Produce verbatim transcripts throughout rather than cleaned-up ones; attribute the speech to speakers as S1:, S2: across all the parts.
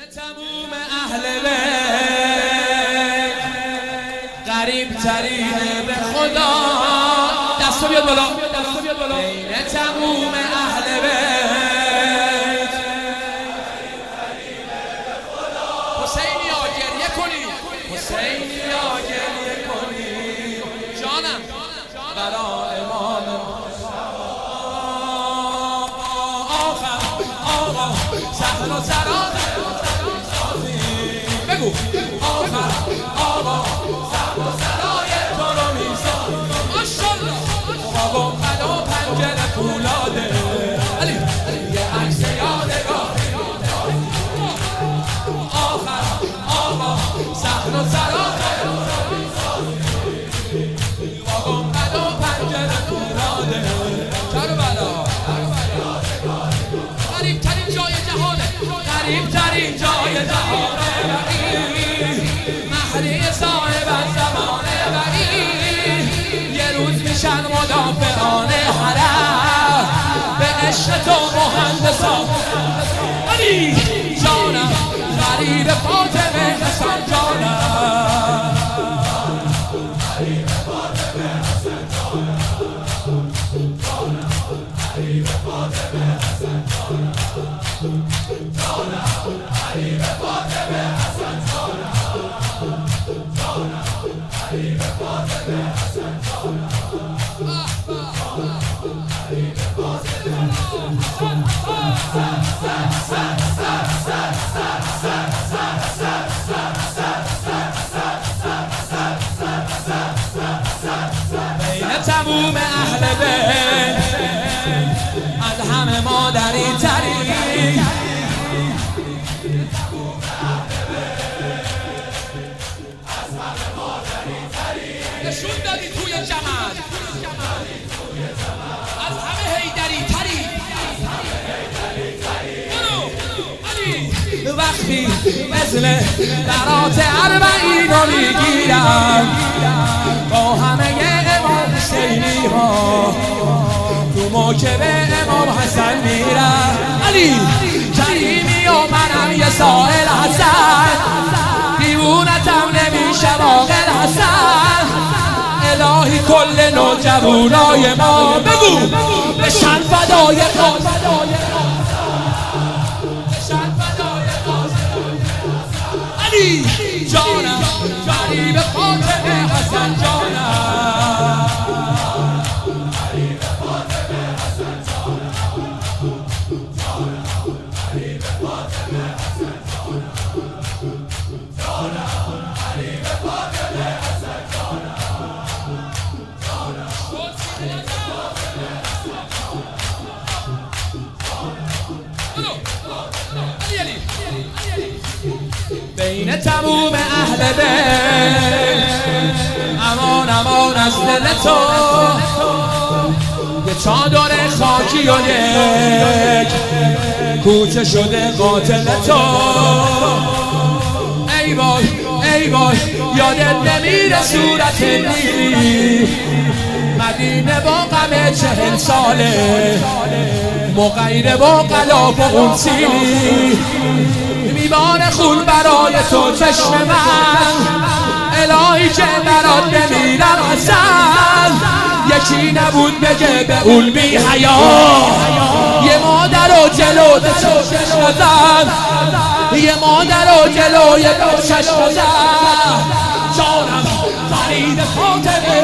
S1: تموم اهل بیت قریب ترین به خدا. دستو بیاد بالا، دستو بیاد بالا. بین تموم اهل بیت حسینی ها گریه کنی، حسینی ها گریه کنی جانم برا امام آخر آقا سهل و سران بگو آخر آقا سهل و سرای تو رو میسان ماشالله بابا بلا پنجره فولاده علی یه عکس یادگار آخر آقا سهل و سرای بابا بلا پنجره فولاده چرا بلا قریب ترین جای جهانه، قریب ترین جای جهانه مهری صاحب زمانه ولی یه روز میشن مدافعان حرم به عشق تو مهندسان علی جانم غریب فاطمه حسن جانم غریب فاطمه حسن جانم غریب فاطمه حسن جانم جانم غریب فاطمه حسن جانم غریب فاطمه حسن جانم غریب فاطمه بین تموم اهل بیت از همه مادری تری نشون دادی توی جمال از همه هیدری تری وقتی مثل برات اربعین رو میگیرم با همه امام حسینی ها تو موکب امام حسن میرم علی کریمی و منم یه سائل حسن دیوونتم نمیشه واقع حسن الهی کل نوجوانای ما بگو بشن فدای قاسم بشن فدای قاسم علی جانم غریب فاطمه حسن جانم غریب فاطمه حسن جانم غریب فاطمه حسن جانم جانم غریب فاطمه حسن جانم بین تموم اهل بیت امان امان از دل تو یه چادر خاکی و یک کوچه شده قاتل تو ای وای ای وای یادت نمیره صورت نیلی مدینه با غم چهل ساله مغیره با غلاف و اون سیلی میبان خون برای تو چشم من الهی که برات بمیرم حسن یکی نبود بگه به اون بی حیا یه مادر و جلو چشم زن یه مادر و جلوی چشم زن جانم فرید فاطمه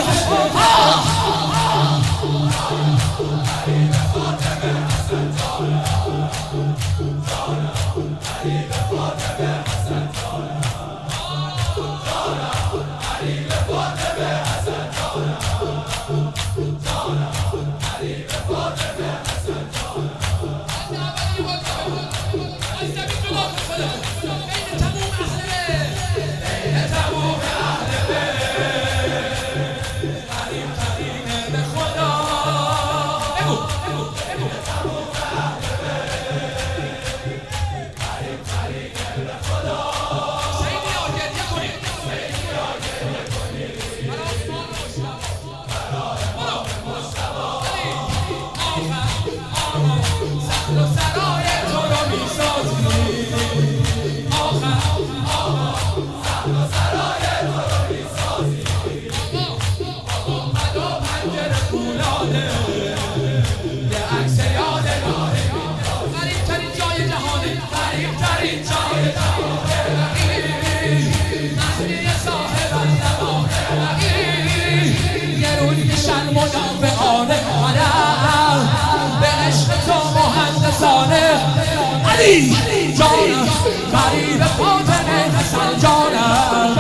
S1: قریب فاطمه حسن جانم